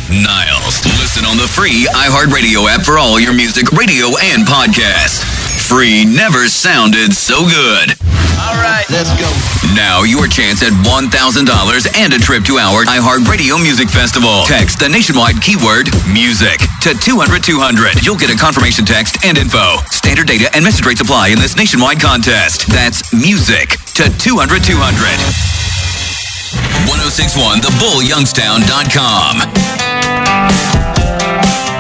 Niles. Listen on the free iHeartRadio app for all your music, radio, and podcasts. Free never sounded so good. All right, let's go. Now your chance at $1,000 and a trip to our iHeartRadio Music Festival. Text the nationwide keyword music to 200-200. You'll get a confirmation text and info. Standard data and message rates apply in this nationwide contest. That's music to 200-200. 1061thebullyoungstown.com.